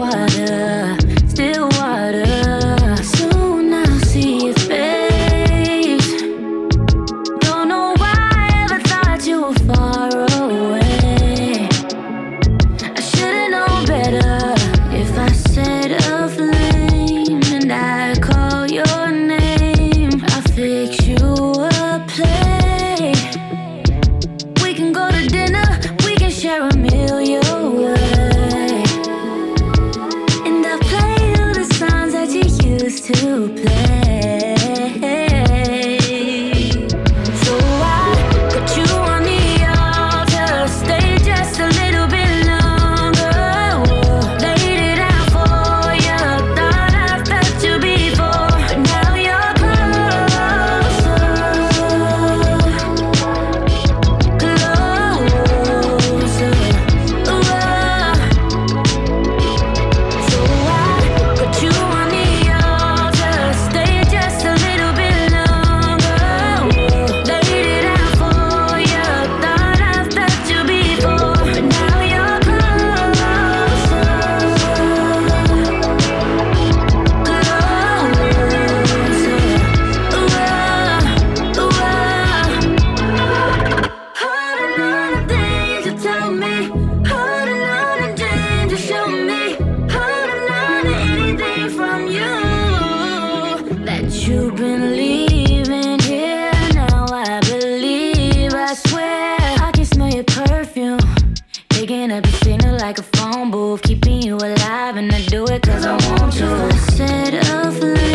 water, still water. Soon I'll see your face. Don't know why I ever thought you were far away. I should've known better if I set a flame and I call your name. I'll fix you a plate. We can go to dinner, we can share a meal your way. And I'll play all the songs that you used to play. So I put you on the altar, stay just a little bit longer. Laid it out for you, thought I felt you before, but now you're closer, closer. So I put you on the altar, stay just a little bit longer. Laid it out for you, thought I felt you before, but now you're closer, holding on to things you told me, holding on to dreams you showed me, holding on to anything from you that you've been leaving here. Now I believe, I swear, I can smell your perfume, picking up your signal like a phone booth, keeping you alive, and I do it 'cause I want to. Set a flame